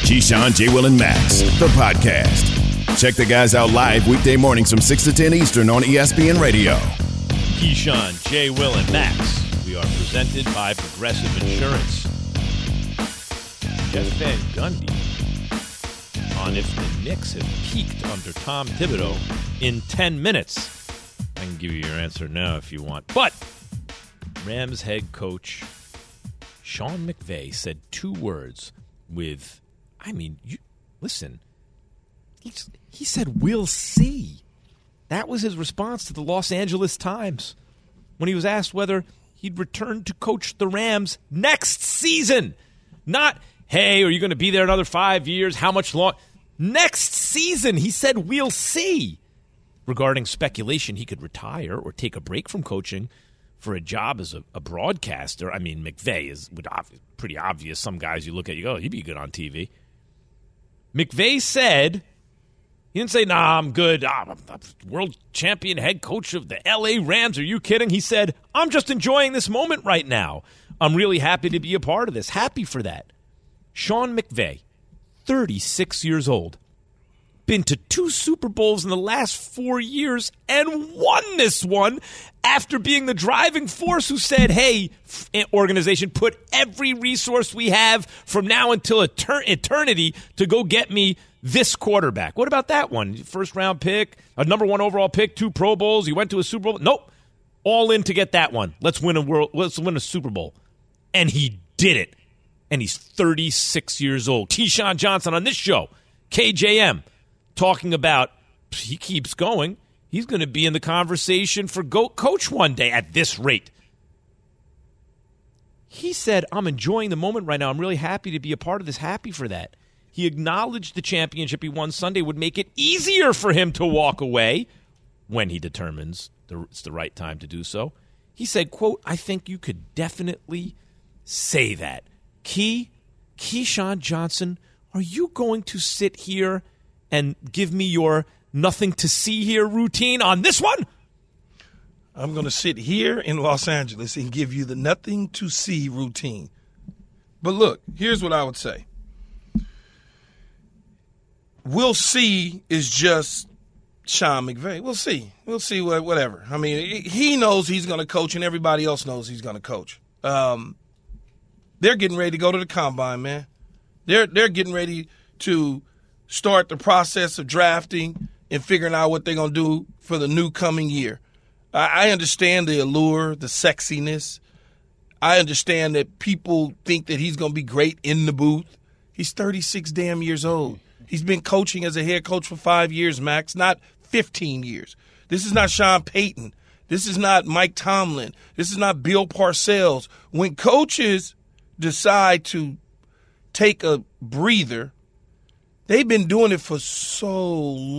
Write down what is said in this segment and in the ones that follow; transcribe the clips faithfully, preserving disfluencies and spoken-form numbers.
Keyshawn, J. Will, and Max, the podcast. Check the guys out live weekday mornings from six to ten Eastern on E S P N Radio. Keyshawn, J. Will, and Max. We are presented by Progressive Insurance. Jeff Van Gundy on if the Knicks have peaked under Tom Thibodeau in ten minutes. I can give you your answer now if you want. But Rams head coach Sean McVay said two words with, I mean, you listen, he, he said, "We'll see." That was his response to the Los Angeles Times when he was asked whether he'd return to coach the Rams next season. Not, hey, are you going to be there another five years? How much long? Next season, he said, "We'll see." Regarding speculation he could retire or take a break from coaching for a job as a, a broadcaster. I mean, McVay is would ob- pretty obvious. Some guys you look at, you go, oh, he'd be good on T V. McVay said, he didn't say, nah, I'm good. I'm a world champion head coach of the L A Rams. Are you kidding? He said, I'm just enjoying this moment right now. I'm really happy to be a part of this. Happy for that. Sean McVay, thirty-six years old, been to two Super Bowls in the last four years and won this one after being the driving force who said, hey, organization, put every resource we have from now until etern- eternity to go get me this quarterback. What about that one? First round pick, a number one overall pick, two Pro Bowls. He went to a Super Bowl. Nope. All in to get that one. Let's win a world. Let's win a Super Bowl. And he did it. And he's thirty-six years old. Keyshawn Johnson on this show, K J M, talking about, he keeps going, he's going to be in the conversation for GOAT coach one day at this rate. He said, I'm enjoying the moment right now. I'm really happy to be a part of this, happy for that. He acknowledged the championship he won Sunday would make it easier for him to walk away when he determines it's the right time to do so. He said, quote, I think you could definitely say that. Key, Keyshawn Johnson, are you going to sit here and give me your nothing to see here routine on this one? I'm going to sit here in Los Angeles and give you the nothing to see routine. But look, here's what I would say. We'll see is just Sean McVay. We'll see. We'll see what, whatever. I mean, he knows he's going to coach and everybody else knows he's going to coach. Um, they're getting ready to go to the combine, man. They're they're getting ready to start the process of drafting and figuring out what they're going to do for the new coming year. I, I understand the allure, the sexiness. I understand that people think that he's going to be great in the booth. He's thirty-six damn years old. He's been coaching as a head coach for five years, Max, not fifteen years. This is not Sean Payton. This is not Mike Tomlin. This is not Bill Parcells. When coaches decide to take a breather, they've been doing it for so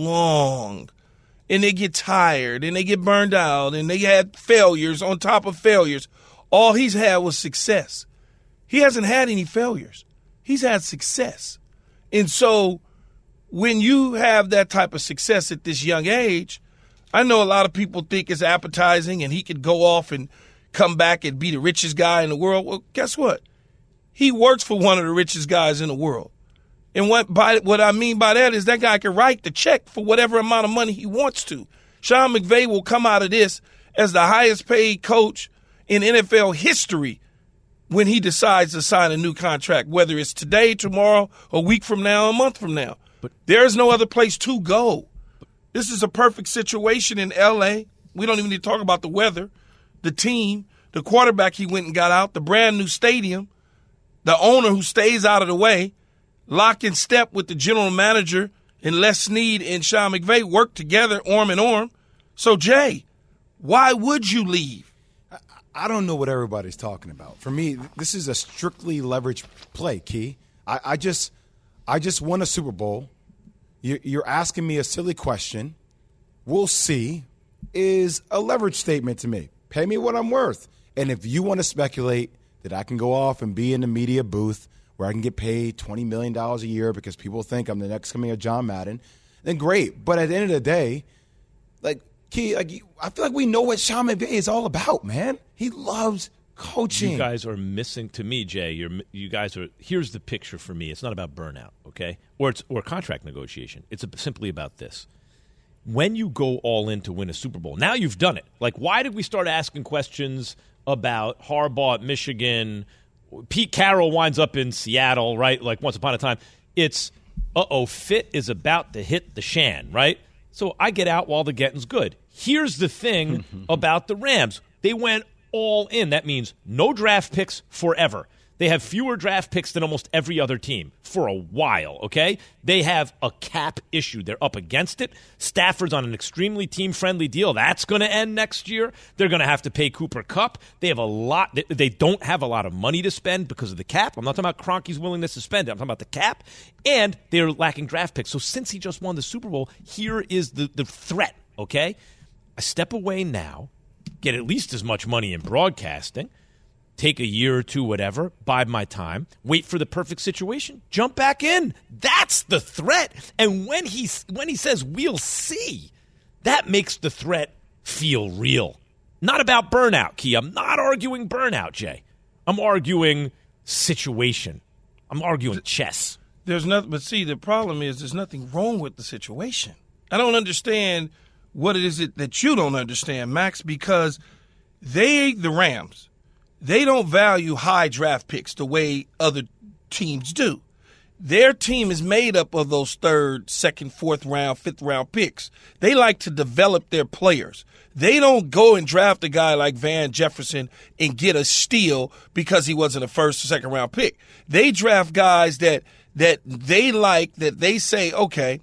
long, and they get tired, and they get burned out, and they had failures on top of failures. All he's had was success. He hasn't had any failures. He's had success. And so when you have that type of success at this young age, I know a lot of people think it's appetizing and he could go off and come back and be the richest guy in the world. Well, guess what? He works for one of the richest guys in the world. And what by what I mean by that is that guy can write the check for whatever amount of money he wants to. Sean McVay will come out of this as the highest paid coach in N F L history when he decides to sign a new contract, whether it's today, tomorrow, a week from now, a month from now. But there is no other place to go. This is a perfect situation in L A. We don't even need to talk about the weather, the team, the quarterback he went and got out, the brand new stadium, the owner who stays out of the way, lock in step with the general manager and Les Snead and Sean McVay work together arm in arm. So, Jay, why would you leave? I don't know what everybody's talking about. For me, this is a strictly leverage play, Key. I, I just I just won a Super Bowl. You're, you're asking me a silly question. We'll see is a leverage statement to me. Pay me what I'm worth. And if you want to speculate that I can go off and be in the media booth where I can get paid twenty million dollars a year because people think I'm the next coming of John Madden, then great. But at the end of the day, like, Key, like, I feel like we know what Sean McVay is all about, man. He loves coaching. You guys are missing, to me, Jay, you're, you guys are, here's the picture for me. It's not about burnout, okay? okay? Or it's or contract negotiation. It's a, simply about this. When you go all in to win a Super Bowl, now you've done it. Like, why did we start asking questions about Harbaugh at Michigan? Pete Carroll winds up in Seattle, right? Like, once upon a time. It's, uh-oh, fit is about to hit the shan, right? So I get out while the getting's good. Here's the thing about the Rams. They went all in. That means no draft picks forever. They have fewer draft picks than almost every other team for a while, okay? They have a cap issue. They're up against it. Stafford's on an extremely team-friendly deal. That's going to end next year. They're going to have to pay Cooper Kupp. They have a lot. They don't have a lot of money to spend because of the cap. I'm not talking about Kroenke's willingness to spend it. I'm talking about the cap. And they're lacking draft picks. So since he just won the Super Bowl, here is the, the threat, okay? I step away now, get at least as much money in broadcasting, take a year or two, whatever, bide my time, wait for the perfect situation, jump back in. That's the threat. And when he, when he says, we'll see, that makes the threat feel real. Not about burnout, Key. I'm not arguing burnout, Jay. I'm arguing situation. I'm arguing chess. There's nothing, but see, the problem is there's nothing wrong with the situation. I don't understand what it is that you don't understand, Max, because they, the Rams, they don't value high draft picks the way other teams do. Their team is made up of those third, second, fourth round, fifth round picks. They like to develop their players. They don't go and draft a guy like Van Jefferson and get a steal because he wasn't a first or second round pick. They draft guys that that they like, that they say, okay,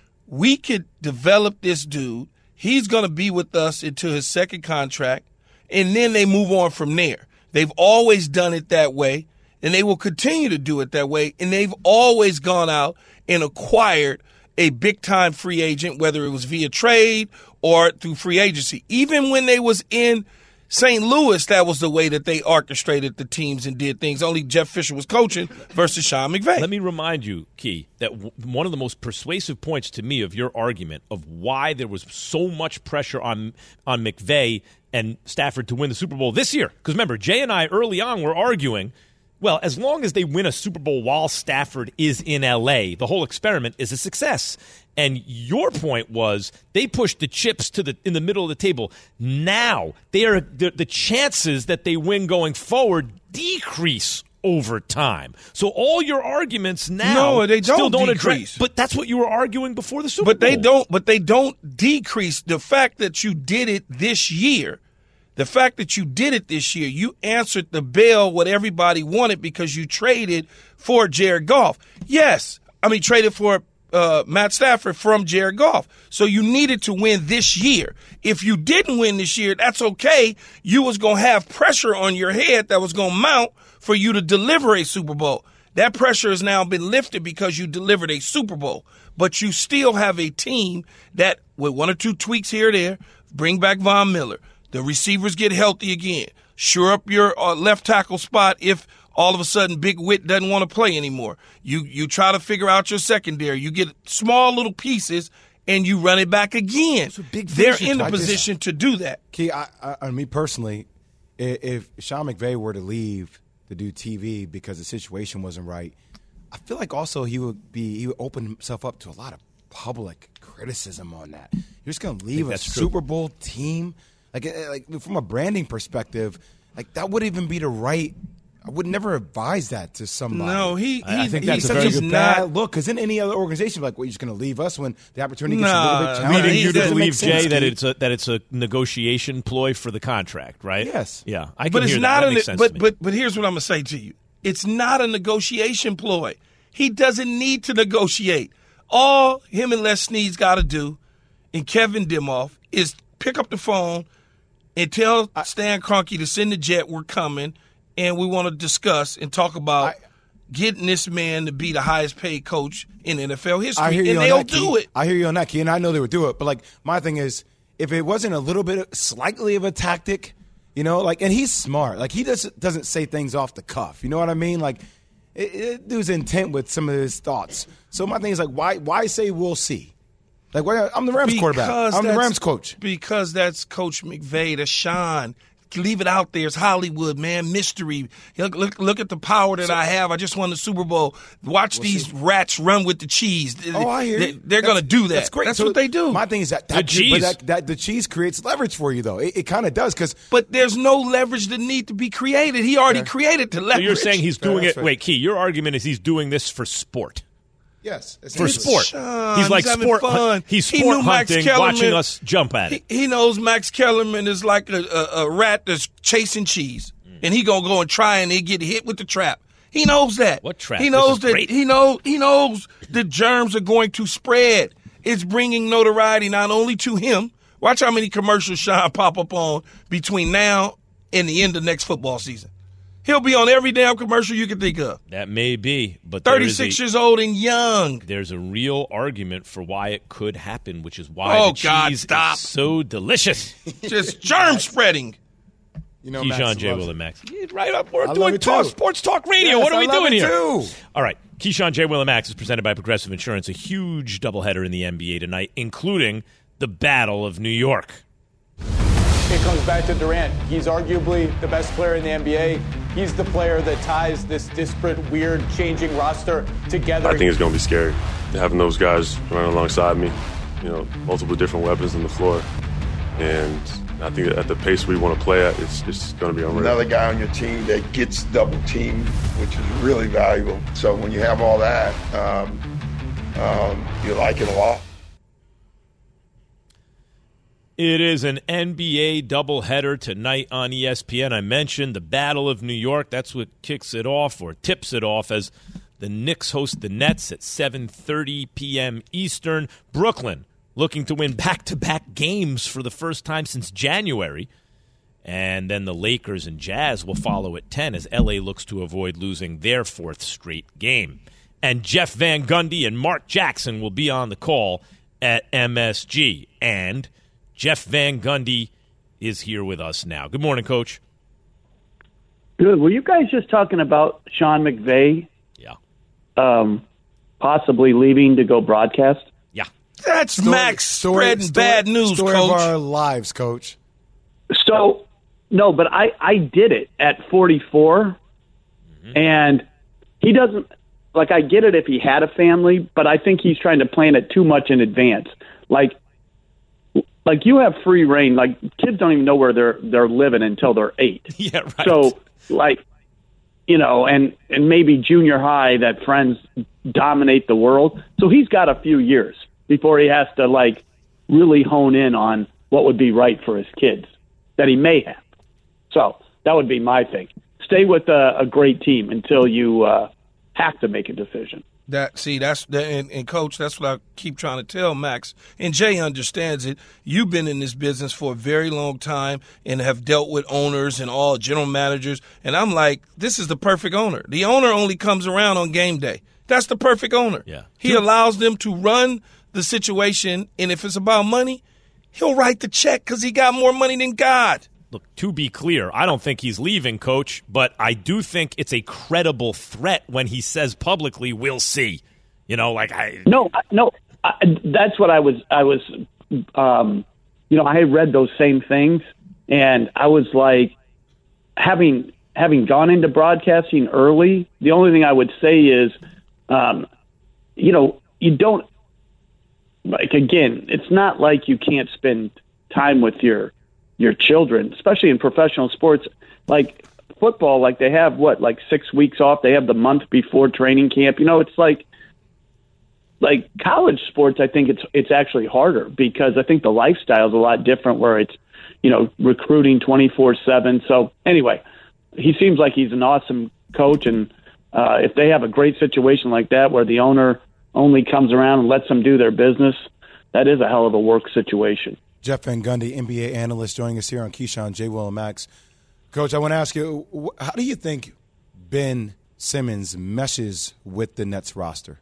we could develop this dude. He's going to be with us until his second contract, and then they move on from there. They've always done it that way, and they will continue to do it that way, and they've always gone out and acquired a big-time free agent, whether it was via trade or through free agency. Even when they was in Saint Louis, that was the way that they orchestrated the teams and did things. Only Jeff Fisher was coaching versus Sean McVay. Let me remind you, Key, that w- one of the most persuasive points to me of your argument of why there was so much pressure on on McVay and Stafford to win the Super Bowl this year. Because remember, Jay and I early on were arguing, well, as long as they win a Super Bowl while Stafford is in L A, the whole experiment is a success. And your point was they pushed the chips to the in the middle of the table. Now they are the, the chances that they win going forward decrease over time. So all your arguments now no, they don't still don't decrease. address. But that's what you were arguing before the Super but Bowl. But they don't. But they don't decrease. The fact that you did it this year. The fact that you did it this year, you answered the bell what everybody wanted because you traded for Jared Goff. Yes, I mean traded for uh, Matt Stafford from Jared Goff. So you needed to win this year. If you didn't win this year, that's okay. You was going to have pressure on your head that was going to mount for you to deliver a Super Bowl. That pressure has now been lifted because you delivered a Super Bowl. But you still have a team that, with one or two tweaks here or there, bring back Von Miller. The receivers get healthy again. Shore up your uh, left tackle spot if all of a sudden Big Whit doesn't want to play anymore. You you try to figure out your secondary. You get small little pieces, and you run it back again. Big They're in the I position just, to do that. Key, I, I, I me personally, if Sean McVay were to leave to do T V because the situation wasn't right, I feel like also he would be he would open himself up to a lot of public criticism on that. You're just going to leave a Super Bowl team. Like, like from a branding perspective, like that would even be the right. I would never advise that to somebody. No, he. he I think he, that's he, a very he's good not, bad look. Because in any other organization, like, well, you're just going to leave us when the opportunity gets Nah, a little bit challenging. Leading you to believe, Jay, that it's it's a that it's a negotiation ploy for the contract, right? Yes. Yeah, I can but hear it's that. not. That An, makes sense but to me. but but here's what I'm gonna say to you. It's not a negotiation ploy. He doesn't need to negotiate. All him and Les Snead's got to do, and Kevin Dimoff, is pick up the phone and tell Stan Kroenke to send the jet. We're coming, and we want to discuss and talk about I, getting this man to be the highest paid coach in N F L history. I hear you and on they'll that, do Key. it. I hear you on that, Key, and I know they would do it. But like my thing is, if it wasn't a little bit, of, slightly of a tactic, you know, like, and he's smart. Like he doesn't doesn't say things off the cuff. You know what I mean? Like, it, it dude's intent with some of his thoughts. So my thing is like, why why say we'll see? Like, why, I'm the Rams because quarterback. I'm the Rams coach. Because that's Coach McVay. That's Sean. leave it out there. It's Hollywood, man, mystery. Look, look, look at the power that so, I have. I just won the Super Bowl. Watch we'll these see. rats run with the cheese. Oh, I hear they, They're going to do that. That's great. That's so what they do. My thing is that, that the cheese. But that, that the cheese creates leverage for you, though. It, it kind of does, because. But there's no leverage that need to be created. He already yeah. created the leverage. So you're saying he's doing yeah, it. Wait, Key. Your argument is he's doing this for sport. Yes, for sport. Sean, he's like he's sport. Fun. He's he sport Max hunting, Kellerman, watching us jump at it. He, he knows Max Kellerman is like a, a, a rat that's chasing cheese, mm. and he gonna go and try and he get hit with the trap. He knows that. What trap? He knows that. Great. He knows. He knows the germs are going to spread. It's bringing notoriety not only to him. Watch how many commercials Sean pop up on between now and the end of next football season. He'll be on every damn commercial you can think of. That may be, but thirty-six a, years old and young. There's a real argument for why it could happen, which is why oh, the God, cheese stop. is so delicious. Just germ spreading. You know, Keyshawn, J. Will, and Max. Right up. We're I doing talk, sports talk radio. Yes, what are we I love doing it here? Too. All right. Keyshawn, J. Will, and Max is presented by Progressive Insurance, a huge doubleheader in the N B A tonight, including the Battle of New York. It comes back to Durant. He's arguably the best player in the N B A. He's the player that ties this disparate, weird, changing roster together. I think it's going to be scary having those guys running alongside me. You know, multiple different weapons on the floor. And I think at the pace we want to play at, it's, it's going to be unreal. Another guy on your team that gets double teamed, which is really valuable. So when you have all that, um, um, you like it a lot. It is an N B A doubleheader tonight on E S P N. I mentioned the Battle of New York. That's what kicks it off or tips it off as the Knicks host the Nets at seven thirty p.m. Eastern. Brooklyn looking to win back-to-back games for the first time since January. And then the Lakers and Jazz will follow at ten as L A looks to avoid losing their fourth straight game. And Jeff Van Gundy and Mark Jackson will be on the call at M S G. And Jeff Van Gundy is here with us now. Good morning, Coach. Good. Were you guys just talking about Sean McVay? Yeah. Um, possibly leaving to go broadcast? Yeah. That's story, Max story, spreading story, bad news, story Coach. of our lives, Coach. So, no, but I, I did it at forty-four, mm-hmm. and he doesn't, like, I get it if he had a family, but I think he's trying to plan it too much in advance. Like, Like, you have free reign. Like, kids don't even know where they're they're living until they're eight. Yeah, right. So, like, you know, and, and maybe junior high that friends dominate the world. So he's got a few years before he has to, like, really hone in on what would be right for his kids that he may have. So that would be my thing. Stay with a, a great team until you uh, have to make a decision. That see, that's that, and, and Coach, that's what I keep trying to tell Max. And Jay understands it. You've been in this business for a very long time and have dealt with owners and all general managers. And I'm like, this is the perfect owner. The owner only comes around on game day. That's the perfect owner. Yeah. He allows them to run the situation, and if it's about money, he'll write the check because he got more money than God. Look, to be clear, I don't think he's leaving, Coach, but I do think it's a credible threat when he says publicly, "We'll see." You know, like I no, no, I, that's what I was. I was, um, you know, I had read those same things, and I was like, having having gone into broadcasting early. The only thing I would say is, um, you know, you don't like again. It's not like you can't spend time with your. your children, especially in professional sports, like football, like they have what, like six weeks off. They have the month before training camp. You know, it's like, like college sports. I think it's, it's actually harder because I think the lifestyle is a lot different where it's, you know, recruiting twenty-four seven. So anyway, he seems like he's an awesome coach. And uh, if they have a great situation like that, where the owner only comes around and lets them do their business, that is a hell of a work situation. Jeff Van Gundy, N B A analyst, joining us here on Keyshawn, J. Will, and Max. Coach, I want to ask you, how do you think Ben Simmons meshes with the Nets roster?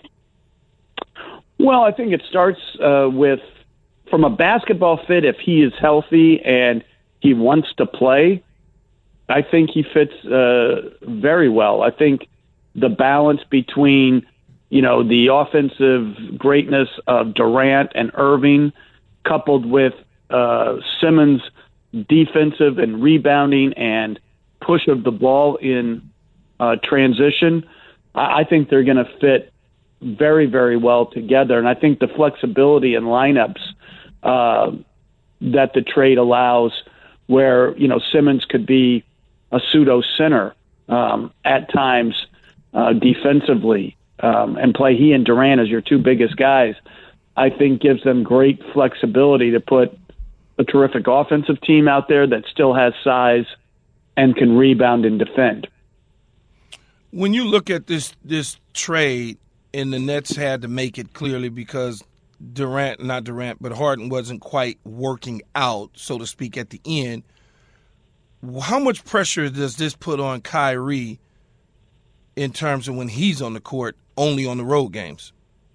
Well, I think it starts uh, with, from a basketball fit, if he is healthy and he wants to play, I think he fits uh, very well. I think the balance between, you know, the offensive greatness of Durant and Irving, coupled with uh, Simmons' defensive and rebounding and push of the ball in uh, transition, I, I think they're going to fit very, very well together. And I think the flexibility in lineups uh, that the trade allows, where, you know, Simmons could be a pseudo center um, at times uh, defensively um, and play he and Durant as your two biggest guys, I think gives them great flexibility to put a terrific offensive team out there that still has size and can rebound and defend. When you look at this this trade, and the Nets had to make it clearly because Durant, not Durant, but Harden wasn't quite working out, so to speak, at the end, how much pressure does this put on Kyrie in terms of when he's on the court, only on the road games?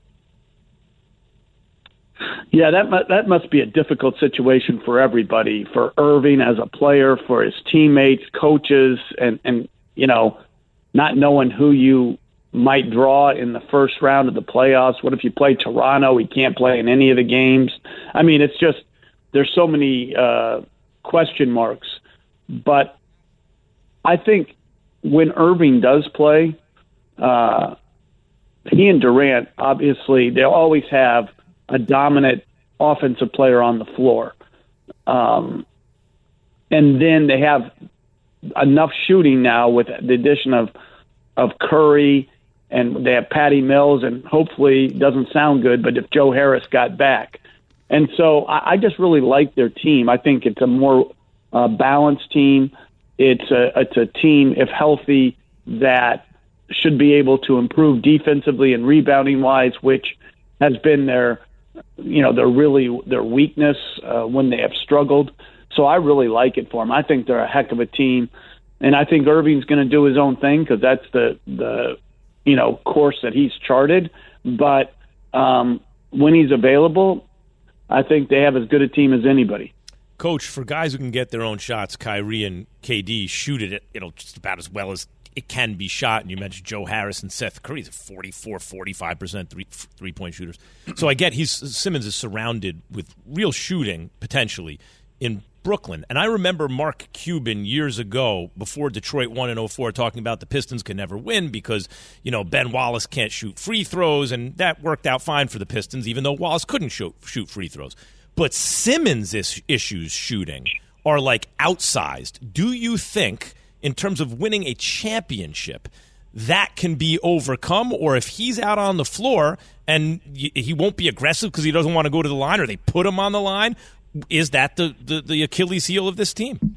Yeah, that mu- that must be a difficult situation for everybody, for Irving as a player, for his teammates, coaches, and, and you know, not knowing who you might draw in the first round of the playoffs. What if you play Toronto? He can't play in any of the games. I mean, it's just there's so many uh, question marks. But I think when Irving does play, uh, he and Durant, obviously, they'll always have a dominant offensive player on the floor. Um, and then they have enough shooting now with the addition of, of Curry, and they have Patty Mills, and hopefully, it doesn't sound good, but if Joe Harris got back. And so I, I just really like their team. I think it's a more uh, balanced team. It's a, it's a team, if healthy, that should be able to improve defensively and rebounding-wise, which has been their, you know, their really their weakness uh, when they have struggled. So I really like it for them. I think they're a heck of a team, and I think Irving's going to do his own thing because that's the the you know course that he's charted. But um, when he's available, I think they have as good a team as anybody. Coach, for guys who can get their own shots, Kyrie and K D shoot it, you know, just about as well as it can be shot. And you mentioned Joe Harris and Seth Curry, forty-four, forty-five percent three, three-point shooters. So I get he's Simmons is surrounded with real shooting, potentially, in Brooklyn. And I remember Mark Cuban years ago, before Detroit won in oh four, talking about the Pistons can never win because, you know, Ben Wallace can't shoot free throws, and that worked out fine for the Pistons, even though Wallace couldn't shoot, shoot free throws. But Simmons' is, issues shooting are, like, outsized. Do you think, in terms of winning a championship, that can be overcome? Or if he's out on the floor and he won't be aggressive because he doesn't want to go to the line, or they put him on the line, is that the, the, the Achilles heel of this team?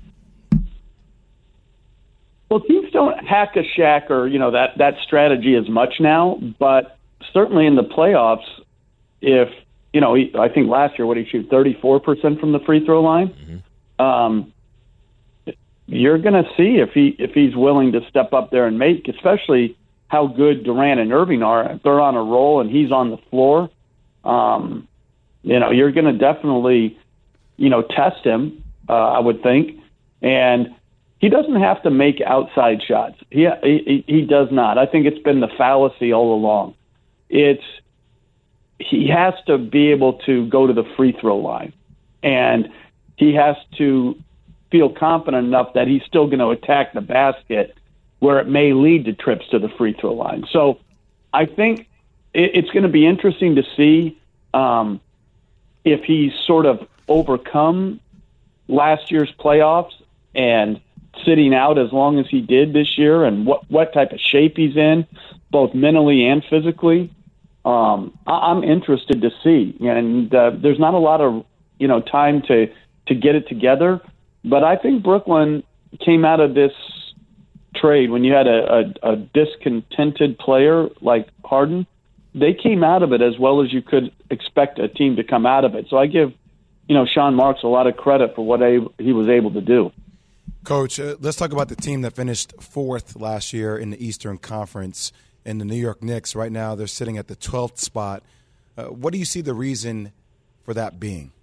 Well, teams don't hack a Shaq or, you know, that, that strategy as much now, but certainly in the playoffs, if, you know, he, I think last year, what did he shoot, thirty-four percent from the free throw line? Mm-hmm. Um, you're going to see if he if he's willing to step up there and make, especially how good Durant and Irving are. If they're on a roll and he's on the floor, um, you know, you're going to definitely, you know, test him, uh, I would think. And he doesn't have to make outside shots. He, he he does not. I think it's been the fallacy all along. It's he has to be able to go to the free throw line, and he has to feel confident enough that he's still going to attack the basket where it may lead to trips to the free throw line. So I think it's going to be interesting to see um, if he's sort of overcome last year's playoffs and sitting out as long as he did this year, and what, what type of shape he's in, both mentally and physically. Um, I, I'm interested to see. And uh, there's not a lot of, you know, time to, to get it together. But I think Brooklyn came out of this trade when you had a, a, a discontented player like Harden. They came out of it as well as you could expect a team to come out of it. So I give, you know, Sean Marks a lot of credit for what he was able to do. Coach, uh, let's talk about the team that finished fourth last year in the Eastern Conference, in the New York Knicks. Right now they're sitting at the twelfth spot. Uh, what do you see the reason for that being?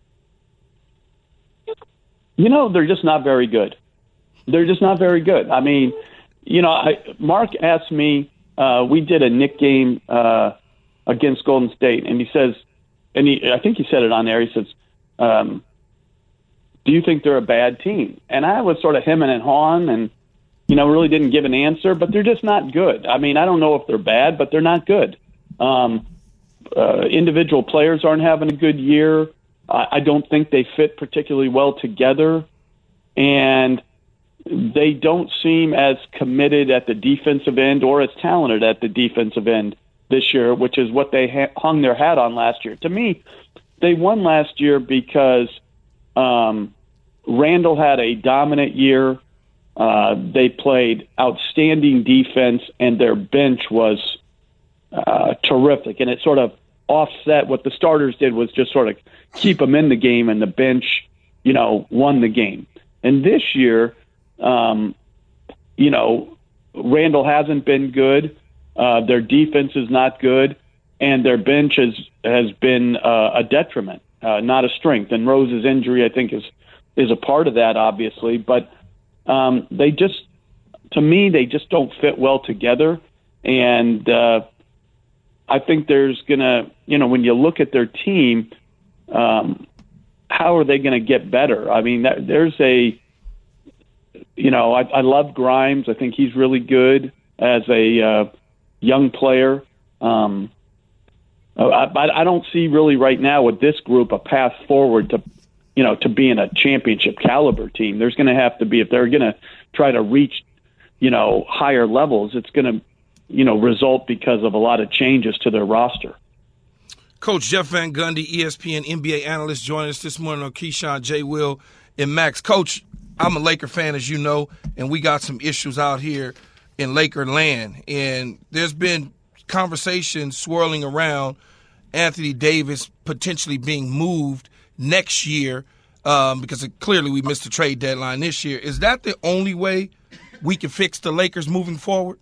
You know, they're just not very good. They're just not very good. I mean, you know, I, Mark asked me, uh, we did a Knick game uh, against Golden State, and he says, and he, I think he said it on there, he says, um, do you think they're a bad team? And I was sort of hemming and hawing and, you know, really didn't give an answer, but they're just not good. I mean, I don't know if they're bad, but they're not good. Um, uh, individual players aren't having a good year. I, I don't think they fit particularly well together. And they don't seem as committed at the defensive end or as talented at the defensive end this year, which is what they ha- hung their hat on last year. To me, they won last year because um, Randall had a dominant year. Uh, they played outstanding defense, and their bench was uh, terrific. And it sort of offset what the starters did was just sort of keep them in the game, and the bench, you know, won the game. And this year, um, you know, Randall hasn't been good. Uh, their defense is not good, and their bench has, has been uh, a detriment, uh, not a strength. And Rose's injury, I think, is is a part of that, obviously. But um, they just, to me, they just don't fit well together. And uh, I think there's going to, you know, when you look at their team, um, how are they going to get better? I mean, that, there's a, you know, I, I love Grimes. I think he's really good as a uh, young player. Um, I, I don't see really right now with this group a path forward to, you know, to being a championship caliber team. There's going to have to be, if they're going to try to reach, you know, higher levels, it's going to, you know, result because of a lot of changes to their roster. Coach Jeff Van Gundy, E S P N N B A analyst, joining us this morning on Keyshawn, J. Will, and Max. Coach, I'm a Laker fan, as you know, and we got some issues out here in Laker land. And there's been conversations swirling around Anthony Davis potentially being moved next year um, because it, clearly we missed the trade deadline this year. Is that the only way we can fix the Lakers moving forward?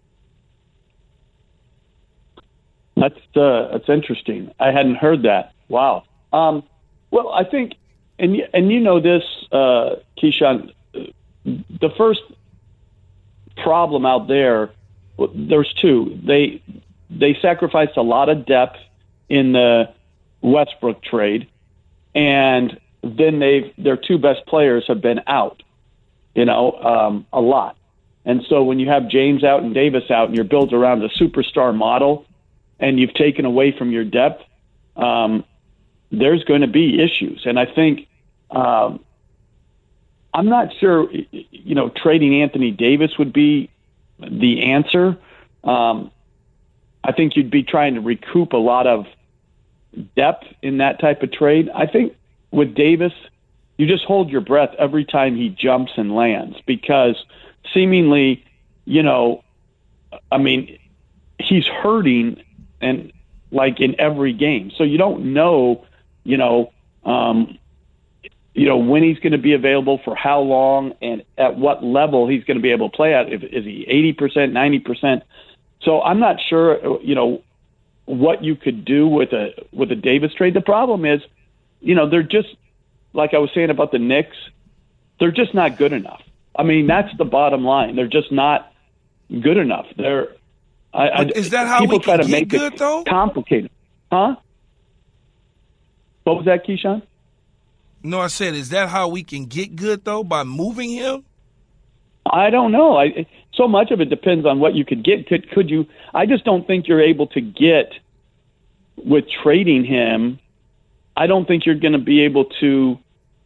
That's uh, that's interesting. I hadn't heard that. Wow. Um, well, I think, and and you know this, uh, Keyshawn, the first problem out there, there's two. They they sacrificed a lot of depth in the Westbrook trade, and then they their two best players have been out. You know, um, a lot. And so when you have James out and Davis out, and you're built around a superstar model, and you've taken away from your depth, um, there's going to be issues. And I think um, I'm not sure, you know, trading Anthony Davis would be the answer. Um, I think you'd be trying to recoup a lot of depth in that type of trade. I think with Davis, you just hold your breath every time he jumps and lands because seemingly, you know, I mean, he's hurting and like in every game. So you don't know, you know, um, you know, when he's going to be available for how long and at what level he's going to be able to play at. If, is he eighty percent, ninety percent? So I'm not sure, you know, what you could do with a, with a Davis trade. The problem is, you know, they're just, like I was saying about the Knicks, they're just not good enough. I mean, that's the bottom line. They're just not good enough. They're, I, I, is that how people we try can to get make good, it though? Complicated, huh? What was that, Keyshawn? No, I said, is that how we can get good, though, by moving him? I don't know. I, so much of it depends on what you could get. Could, could you? I just don't think you're able to get with trading him. I don't think you're going to be able to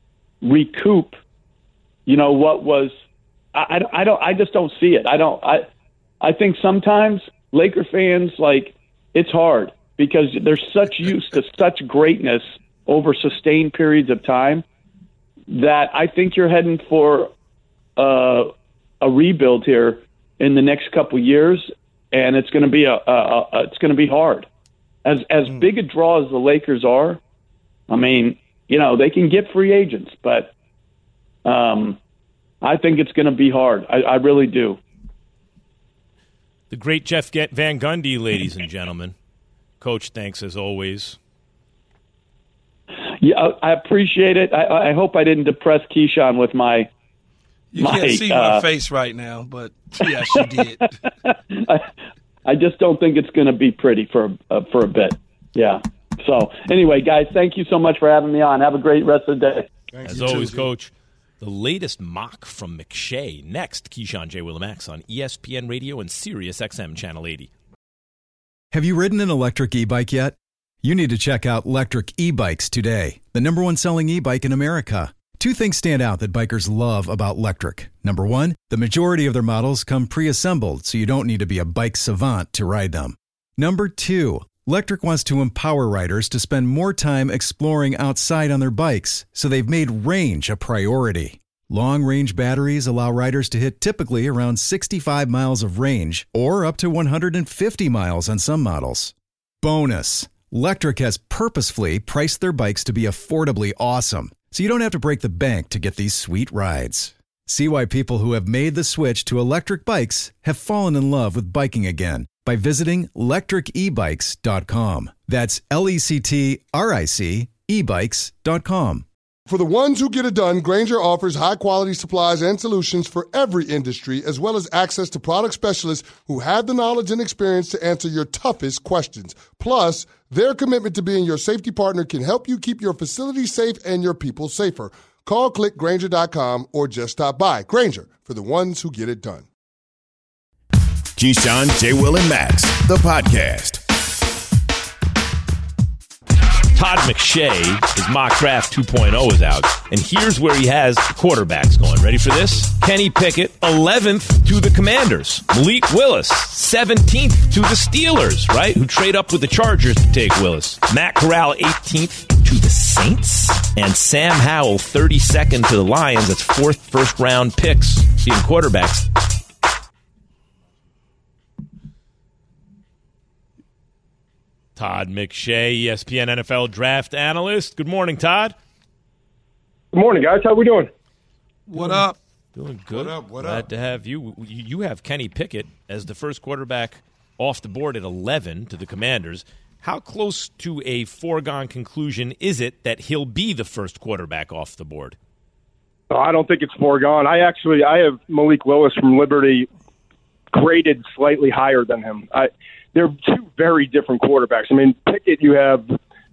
recoup. You know what was? I, I, I don't. I just don't see it. I don't. I. I think sometimes Laker fans, like, it's hard because they're such used to such greatness over sustained periods of time that I think you're heading for uh, a rebuild here in the next couple of years, and it's going to be a, a, a it's going to be hard. As as mm. big a draw as the Lakers are, I mean, you know, they can get free agents, but um, I think it's going to be hard. I, I really do. The great Jeff Van Gundy, ladies and gentlemen. Coach, thanks as always. Yeah, I appreciate it. I, I hope I didn't depress Keyshawn with my. You my, can't see uh, my face right now, but yes, you did. I, I just don't think it's going to be pretty for uh, for a bit. Yeah. So anyway, guys, thank you so much for having me on. Have a great rest of the day. Thanks. As You always, too. Coach, the latest mock from McShay. Next, Keyshawn J. Willimax on E S P N Radio and Sirius X M Channel eighty. Have you ridden an electric e-bike yet? You need to check out Lectric E-Bikes today, the number one selling e-bike in America. Two things stand out that bikers love about Lectric. Number one, the majority of their models come pre-assembled, so you don't need to be a bike savant to ride them. Number two, Lectric wants to empower riders to spend more time exploring outside on their bikes, so they've made range a priority. Long-range batteries allow riders to hit typically around sixty-five miles of range or up to one hundred fifty miles on some models. Bonus, Lectric has purposefully priced their bikes to be affordably awesome, so you don't have to break the bank to get these sweet rides. See why people who have made the switch to electric bikes have fallen in love with biking again by visiting lectric e bikes dot com. That's L E C T R I C e bikes dot com. For the ones who get it done, Grainger offers high-quality supplies and solutions for every industry, as well as access to product specialists who have the knowledge and experience to answer your toughest questions. Plus, their commitment to being your safety partner can help you keep your facility safe and your people safer. Call click grainger dot com or just stop by. Grainger, for the ones who get it done. Keyshawn, J. Will, and Max, the podcast. Todd McShay, his mock draft two point oh is out, and here's where he has the quarterbacks going. Ready for this? Kenny Pickett, eleventh to the Commanders. Malik Willis, seventeenth to the Steelers, right, who trade up with the Chargers to take Willis. Matt Corral, eighteenth to the Saints. And Sam Howell, thirty-second to the Lions. That's fourth first-round picks in quarterbacks. Todd McShay, E S P N N F L draft analyst. Good morning, Todd. Good morning, guys. How we doing? What up? Doing good. What up? What Glad up? to have you. You have Kenny Pickett as the first quarterback off the board at eleven to the Commanders. How close to a foregone conclusion is it that he'll be the first quarterback off the board? Oh, I don't think it's foregone. I actually I have Malik Willis from Liberty graded slightly higher than him. I, they're two very different quarterbacks. I mean, Pickett, you have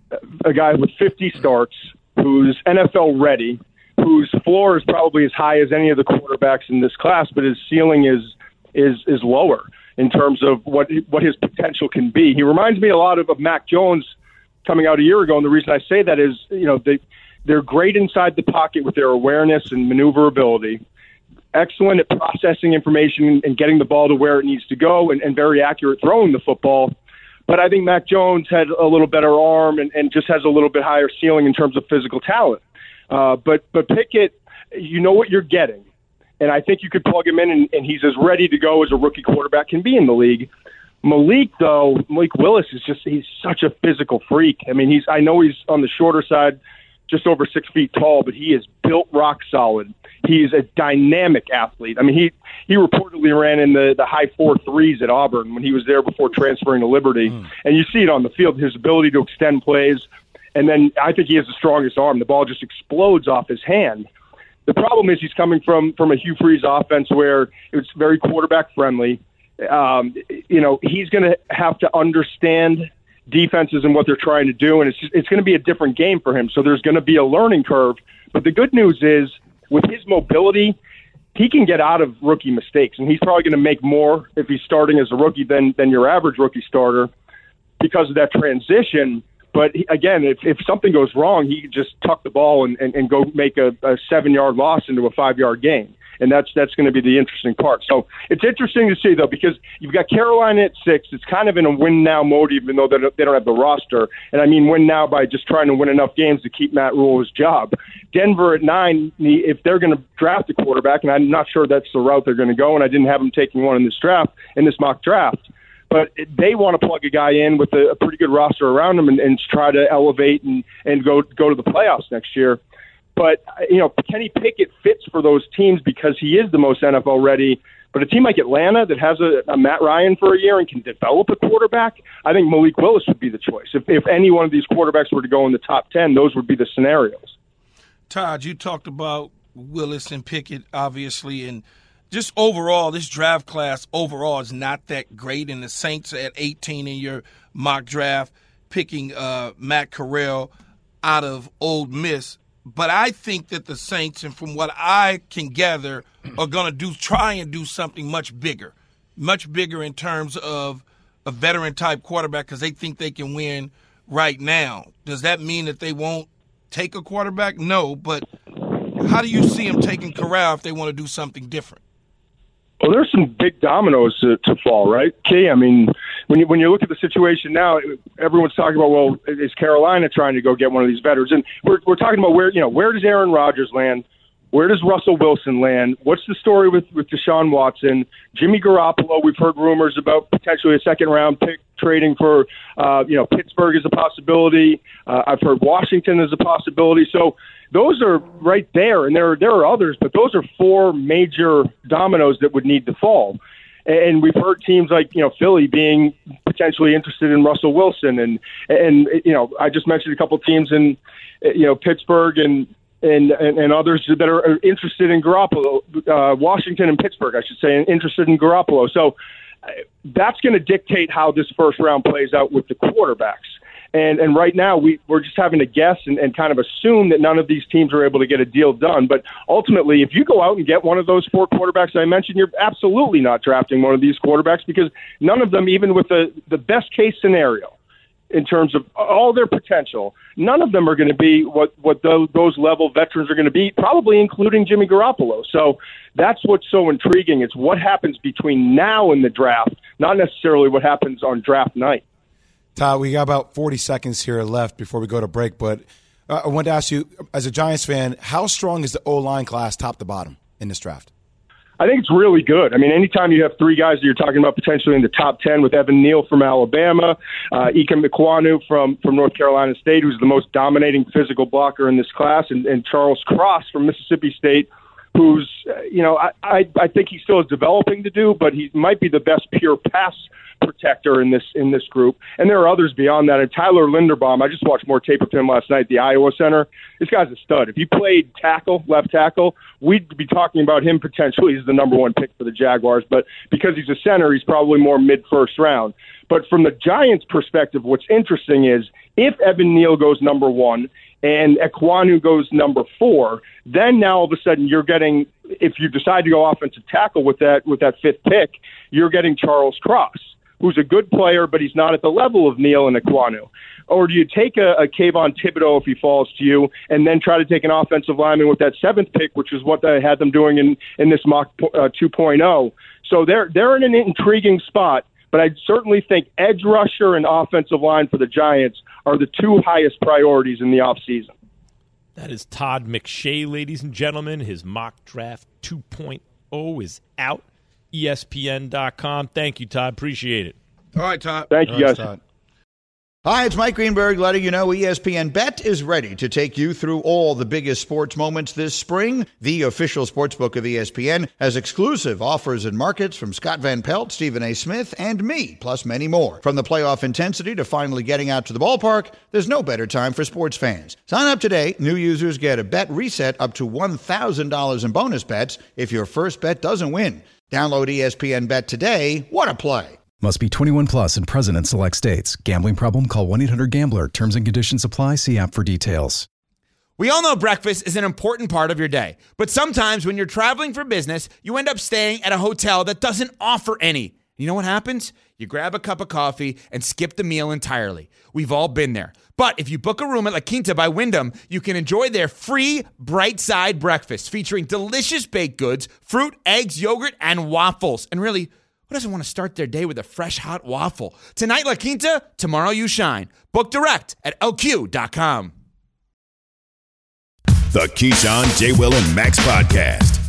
a guy with fifty starts who's N F L ready, whose floor is probably as high as any of the quarterbacks in this class, but his ceiling is is is lower in terms of what what his potential can be. He reminds me a lot of, of Mac Jones coming out a year ago, and the reason I say that is, you know, they they're great inside the pocket with their awareness and maneuverability, excellent at processing information and getting the ball to where it needs to go, and, and very accurate throwing the football. But I think Mac Jones had a little better arm and, and just has a little bit higher ceiling in terms of physical talent. Uh, but but Pickett, you know what you're getting. And I think you could plug him in, and, and he's as ready to go as a rookie quarterback can be in the league. Malik, though, Malik Willis is just, he's such a physical freak. I mean, he's I know he's on the shorter side, just over six feet tall, but he is built rock solid. He's a dynamic athlete. I mean, he, he reportedly ran in the, the high four threes at Auburn when he was there before transferring to Liberty. Mm. And you see it on the field, his ability to extend plays. And then I think he has the strongest arm. The ball just explodes off his hand. The problem is he's coming from, from a Hugh Freeze offense where it's very quarterback friendly. Um, you know, he's going to have to understand defenses and what they're trying to do, and it's just, it's going to be a different game for him. So there's going to be a learning curve. But the good news is, with his mobility, he can get out of rookie mistakes, and he's probably going to make more if he's starting as a rookie than than your average rookie starter because of that transition. But he, again, if, if something goes wrong, he can just tuck the ball and, and, and go make a, a seven-yard loss into a five-yard gain. And that's that's going to be the interesting part. So it's interesting to see, though, because you've got Carolina at six. It's kind of in a win-now mode, even though they don't, they don't have the roster. And I mean win now by just trying to win enough games to keep Matt Rule his job. Denver at nine, if they're going to draft a quarterback, and I'm not sure that's the route they're going to go, and I didn't have them taking one in this draft, in this mock draft. But they want to plug a guy in with a, a pretty good roster around him and, and try to elevate and, and go go to the playoffs next year. But, you know, Kenny Pickett fits for those teams because he is the most N F L ready. But a team like Atlanta that has a, a Matt Ryan for a year and can develop a quarterback, I think Malik Willis would be the choice. If, if any one of these quarterbacks were to go in the top ten, those would be the scenarios. Todd, you talked about Willis and Pickett, obviously, and just overall, this draft class overall is not that great. And the Saints at eighteen in your mock draft, picking uh, Matt Corral out of Ole Miss. but I think that the Saints, and from what I can gather, are going to do try and do something much bigger, much bigger in terms of a veteran-type quarterback because they think they can win right now. Does that mean that they won't take a quarterback? No, but how do you see them taking Corral if they want to do something different? Well, there's some big dominoes to, to fall, right, Key? I mean, when you when you look at the situation now, everyone's talking about, well, is Carolina trying to go get one of these veterans? And we're we're talking about where you know where does Aaron Rodgers land? Where does Russell Wilson land? What's the story with, with Deshaun Watson? Jimmy Garoppolo, we've heard rumors about potentially a second-round pick trading for, uh, you know, Pittsburgh is a possibility. Uh, I've heard Washington is a possibility. So those are right there, and there are, there are others, but those are four major dominoes that would need to fall. And we've heard teams like, you know, Philly being potentially interested in Russell Wilson. And, and you know, I just mentioned a couple teams in, you know, Pittsburgh and, And, and and others that are interested in Garoppolo, uh, Washington and Pittsburgh, I should say, interested in Garoppolo. So uh, that's going to dictate how this first round plays out with the quarterbacks. And and right now we, we're just having to guess and, and kind of assume that none of these teams are able to get a deal done. But ultimately, if you go out and get one of those four quarterbacks I mentioned, you're absolutely not drafting one of these quarterbacks because none of them, even with the, the best case scenario, in terms of all their potential, none of them are going to be what, what those, those level veterans are going to be, probably including Jimmy Garoppolo. So that's what's so intriguing. It's what happens between now and the draft, not necessarily what happens on draft night. Todd, we got about forty seconds here left before we go to break, but uh, I wanted to ask you, as a Giants fan, how strong is the O-line class top to bottom in this draft? I think it's really good. I mean, anytime you have three guys that you're talking about potentially in the top ten with Evan Neal from Alabama, uh, Ikem Ekwonu from, from North Carolina State, who's the most dominating physical blocker in this class, and, and Charles Cross from Mississippi State, who's, uh, you know, I, I, I think he still is developing to do, but he might be the best pure pass protector in this in this group. And there are others beyond that. And Tyler Linderbaum, I just watched more tape of him last night at the Iowa Center. This guy's a stud. If he played tackle, left tackle, we'd be talking about him potentially as the number one pick for the Jaguars. But because he's a center, he's probably more mid-first round. But from the Giants' perspective, what's interesting is if Evan Neal goes number one and Ekwonu goes number four, then now all of a sudden you're getting, if you decide to go offensive tackle with that with that fifth pick, you're getting Charles Cross, who's a good player, but he's not at the level of Neal and Ekwonu. Or do you take a, a Kayvon Thibodeau if he falls to you, and then try to take an offensive lineman with that seventh pick, which is what they had them doing in, in this mock uh, two point oh. So they're they're in an intriguing spot, but I certainly think edge rusher and offensive line for the Giants are the two highest priorities in the offseason. That is Todd McShay, ladies and gentlemen. His mock draft two point oh is out. E S P N dot com. Thank you, Todd. Appreciate it. All right, Todd. Thank you, guys. Todd. Hi, it's Mike Greenberg letting you know E S P N Bet is ready to take you through all the biggest sports moments this spring. The official sportsbook of E S P N has exclusive offers and markets from Scott Van Pelt, Stephen A. Smith, and me, plus many more. From the playoff intensity to finally getting out to the ballpark, there's no better time for sports fans. Sign up today. New users get a bet reset up to one thousand dollars in bonus bets if your first bet doesn't win. Download E S P N Bet today. What a play. Must be twenty-one plus and present in select states. Gambling problem? Call one eight hundred gambler. Terms and conditions apply. See app for details. We all know breakfast is an important part of your day. But sometimes when you're traveling for business, you end up staying at a hotel that doesn't offer any. You know what happens? You grab a cup of coffee and skip the meal entirely. We've all been there. But if you book a room at La Quinta by Wyndham, you can enjoy their free Bright Side breakfast featuring delicious baked goods, fruit, eggs, yogurt, and waffles. And really, who doesn't want to start their day with a fresh, hot waffle? Tonight, La Quinta, tomorrow you shine. Book direct at L Q dot com. The Keyshawn, J. Will, and Max podcast.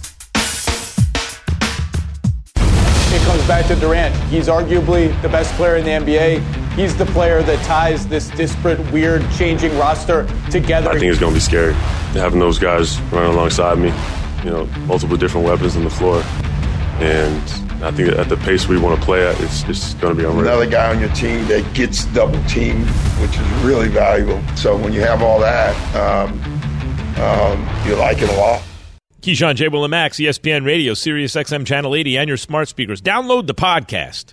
It comes back to Durant. He's arguably the best player in the N B A. He's the player that ties this disparate, weird, changing roster together. I think it's going to be scary having those guys running alongside me, you know, multiple different weapons on the floor. And I think at the pace we want to play at, it's, it's going to be unreal. Another guy on your team that gets double teamed, which is really valuable. So when you have all that, um, um, you like it a lot. Keyshawn, J. Will, and Max, E S P N Radio, Sirius X M Channel eighty, and your smart speakers. Download the podcast.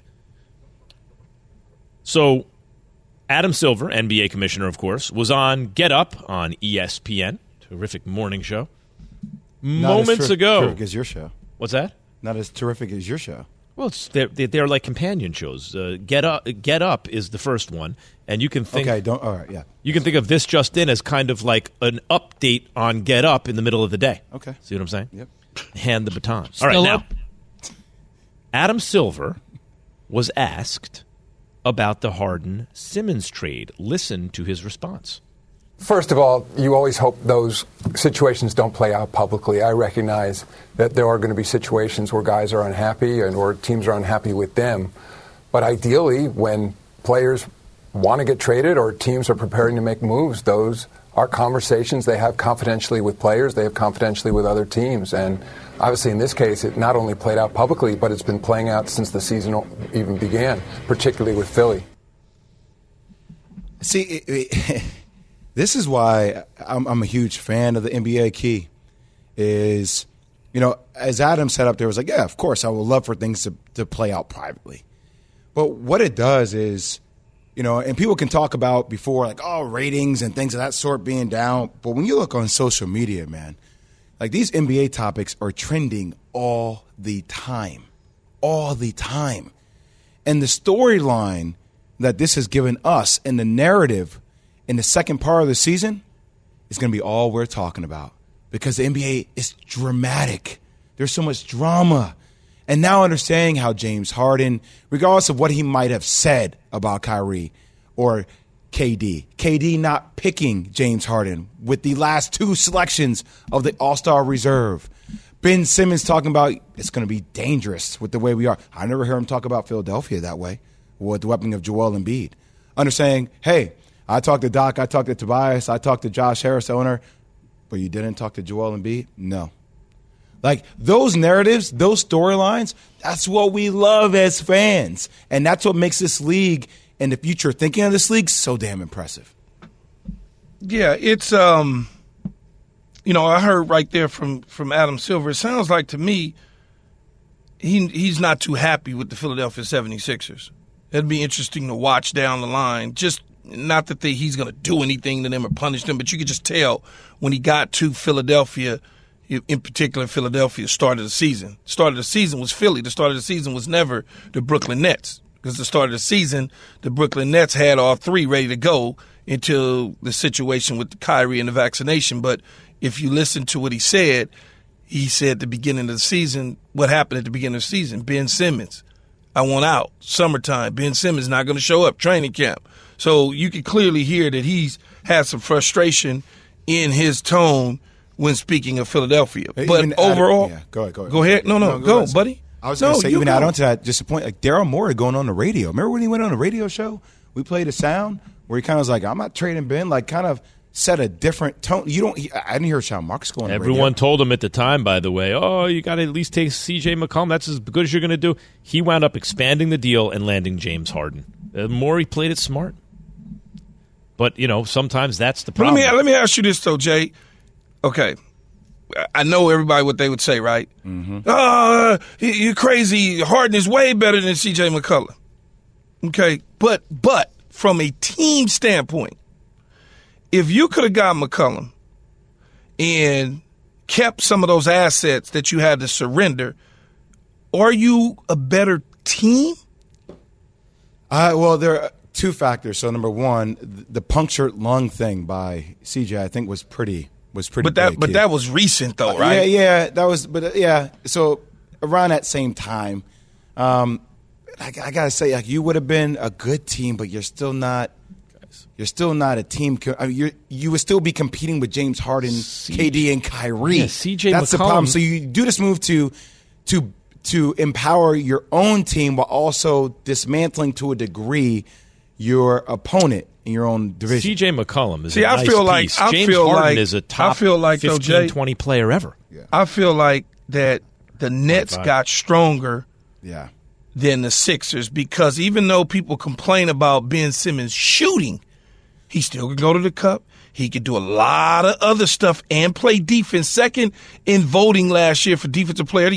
So Adam Silver, N B A commissioner, of course, was on Get Up on E S P N Terrific morning show. Not Moments as ter- ago. terrific as your show. What's that? Not as terrific as your show. Well, it's, they're, they're like companion shows. Uh, Get Up Get Up is the first one, and you can think Okay, don't. All right, yeah. you can think of This Just In as kind of like an update on Get Up in the middle of the day. Okay. See what I'm saying? Yep. Hand the baton. Still All right, up. now, Adam Silver was asked about the Harden-Simmons trade. Listen to his response. First of all, you always hope those situations don't play out publicly. I recognize that there are going to be situations where guys are unhappy and or teams are unhappy with them. But ideally, when players want to get traded or teams are preparing to make moves, those are conversations they have confidentially with players, they have confidentially with other teams. And obviously in this case, it not only played out publicly, but it's been playing out since the season even began, particularly with Philly. See, it, it, this is why I'm, I'm a huge fan of the N B A. Key is, you know, as Adam said up there, was like, yeah, of course, I would love for things to, to play out privately. But what it does is, you know, and people can talk about before, like, oh, ratings and things of that sort being down. But when you look on social media, man, like these N B A topics are trending all the time, all the time. And the storyline that this has given us and the narrative in the second part of the season is going to be all we're talking about because the N B A is dramatic. There's so much drama. And now understanding how James Harden, regardless of what he might have said about Kyrie or K D, K D not picking James Harden with the last two selections of the All-Star reserve. Ben Simmons talking about it's going to be dangerous with the way we are. I never hear him talk about Philadelphia that way with the weapon of Joel Embiid. Understanding, hey, I talked to Doc, I talked to Tobias, I talked to Josh Harris, the owner, but you didn't talk to Joel Embiid? No. Like, those narratives, those storylines, that's what we love as fans. And that's what makes this league and the future thinking of this league so damn impressive. Yeah, it's, um, you know, I heard right there from, from Adam Silver, it sounds like to me he he's not too happy with the Philadelphia seventy-sixers. It'd be interesting to watch down the line. Just not that they, he's going to do anything to them or punish them, but you could just tell when he got to Philadelphia, in particular Philadelphia, start of the season. Start of the season was Philly. The start of the season was never the Brooklyn Nets because the start of the season, the Brooklyn Nets had all three ready to go until the situation with the Kyrie and the vaccination. But if you listen to what he said, he said at the beginning of the season, what happened at the beginning of the season? Ben Simmons, I want out. Summertime. Ben Simmons not going to show up. Training camp. So you can clearly hear that he's had some frustration in his tone when speaking of Philadelphia. But Even overall, add, yeah, go ahead, go ahead. Go ahead. No, no, no go, go ahead, buddy. I was no, going to say, you even go. add on to that, just a point, like Daryl Morey going on the radio. Remember when he went on a radio show? We played a sound where he kind of was like, I'm not trading Ben, like kind of set a different tone. You don't, he, I didn't hear Sean Marks going on the radio. Everyone told him at the time, by the way, oh, you got to at least take C J McCollum. That's as good as you're going to do. He wound up expanding the deal and landing James Harden. Uh, Morey played it smart. But, you know, sometimes that's the problem. Let me, let me ask you this, though, Jay. Okay. I know everybody what they would say, right? Mm-hmm. Oh, you're crazy. Harden is way better than C J McCollum. Okay. But, but from a team standpoint, if you could have got McCollum and kept some of those assets that you had to surrender, are you a better team? Uh, well, there are two factors. So, number one, the punctured lung thing by C J, I think, was pretty was pretty. But that, big, but kid. that was recent, though, Uh, right? Yeah, yeah, that was. But uh, yeah, so around that same time, um, I, I gotta say, like, you would have been a good team, but you're still not. You're still not a team. I mean, you're, you would still be competing with James Harden, C- K D, and Kyrie. Yeah, C J That's McCollum. the problem. So you do this move to to to empower your own team while also dismantling to a degree your opponent in your own division. C J McCollum is See, a I nice feel like piece. I James feel Harden like is a top I feel like though, fifteen, Jay, twenty player ever. Yeah. I feel like that the Nets twenty-five. got stronger Yeah. than the Sixers because even though people complain about Ben Simmons shooting, he still could go to the cup. He could do a lot of other stuff and play defense. Second in voting last year for Defensive Player of the Year.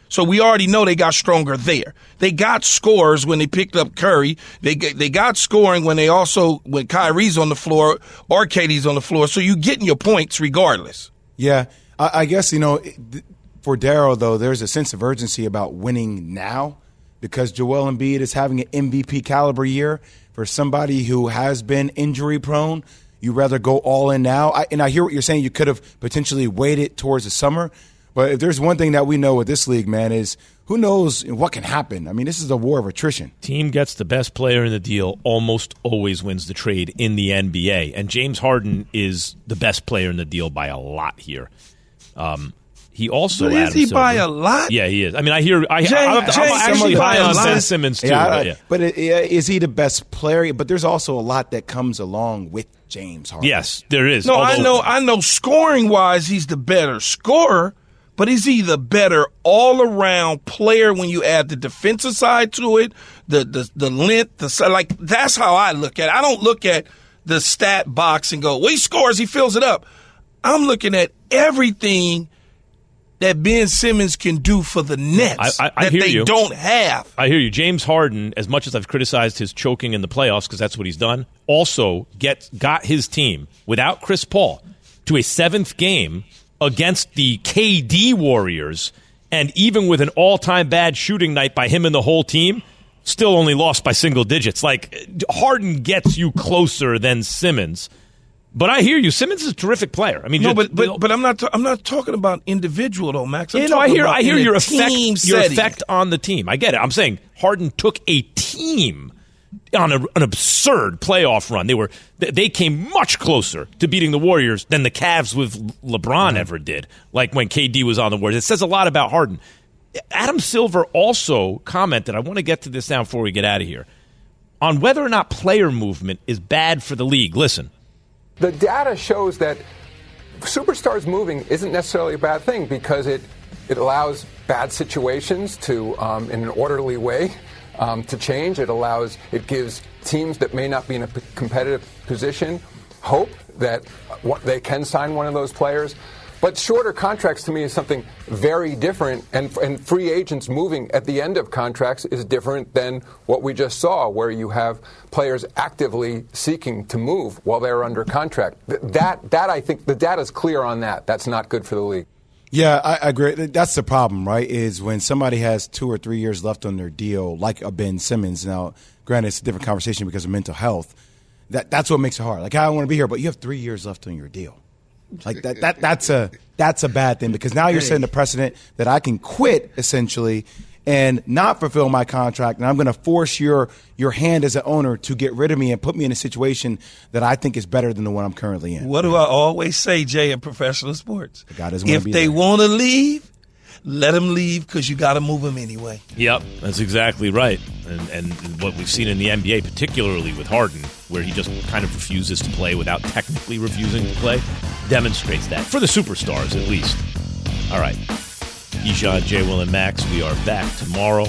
So we already know they got stronger there. They got scores when they picked up Curry. They they got scoring when they also when Kyrie's on the floor or Katie's on the floor. So you're getting your points regardless. Yeah, I, I guess, you know, for Daryl, though, there's a sense of urgency about winning now because Joel Embiid is having an M V P caliber year. For somebody who has been injury prone, you rather go all in now. I, and I hear what you're saying. You could have potentially waited towards the summer. But if there's one thing that we know with this league, man, is who knows what can happen. I mean, this is a war of attrition. Team gets the best player in the deal, almost always wins the trade in the N B A. And James Harden is the best player in the deal by a lot here. Um, he also but is Adam he Silver, by a lot? Yeah, he is. I mean, I hear I, James, I'm, I'm James, actually high on Ben lot. Simmons too. Yeah, but, yeah. but it, yeah, is he the best player? But there's also a lot that comes along with James Harden. Yes, there is. No, Although, I know. I know. Scoring wise, he's the better scorer. But is he the better all-around player when you add the defensive side to it, the the the length, the like? That's how I look at it. I don't look at the stat box and go, well, he scores, he fills it up. I'm looking at everything that Ben Simmons can do for the Nets I, I, I that hear they you. don't have. I hear you. James Harden, as much as I've criticized his choking in the playoffs because that's what he's done, also get got his team without Chris Paul to a seventh game against the K D Warriors, and even with an all-time bad shooting night by him and the whole team, still only lost by single digits. Like, Harden gets you closer than Simmons. But I hear you. Simmons is a terrific player. I mean, no, just, but but, but I'm not ta- I'm not talking about individual though, Max. I'm you know, I talking hear about I hear in a your effect team your setting. effect on the team. I get it. I'm saying Harden took a team on a, an absurd playoff run. They were they came much closer to beating the Warriors than the Cavs with LeBron mm-hmm. ever did. Like when K D was on the Warriors. It says a lot about Harden. Adam Silver also commented, I want to get to this now before we get out of here, on whether or not player movement is bad for the league. Listen. The data shows that superstars moving isn't necessarily a bad thing because it it allows bad situations to, um, in an orderly way, um, to change. It allows, it gives teams that may not be in a p- competitive position hope that what, they can sign one of those players. But shorter contracts to me is something very different, and, and free agents moving at the end of contracts is different than what we just saw, where you have players actively seeking to move while they're under contract. That, that I think the data is clear on that. That's not good for the league. Yeah, I, I agree. That's the problem, right, is when somebody has two or three years left on their deal, like a Ben Simmons. Now, granted, it's a different conversation because of mental health. That That's what makes it hard. Like, I don't want to be here, but you have three years left on your deal. Like that, that that's a that's a bad thing because now you're setting a precedent that I can quit essentially and not fulfill my contract, and I'm going to force your your hand as an owner to get rid of me and put me in a situation that I think is better than the one I'm currently in. What do I always say, Jay, in professional sports? The guy doesn't want if to be they there. want to leave, let them leave because you got to move them anyway. Yep, that's exactly right. And, and what we've seen in the N B A, particularly with Harden, where he just kind of refuses to play without technically refusing to play, demonstrates that. For the superstars, at least. All right. Keyshawn, J. Will, and Max, we are back tomorrow.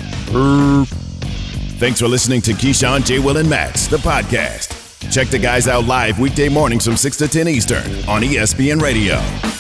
Thanks for listening to Keyshawn, J. Will, and Max, the podcast. Check the guys out live weekday mornings from six to ten Eastern on E S P N Radio.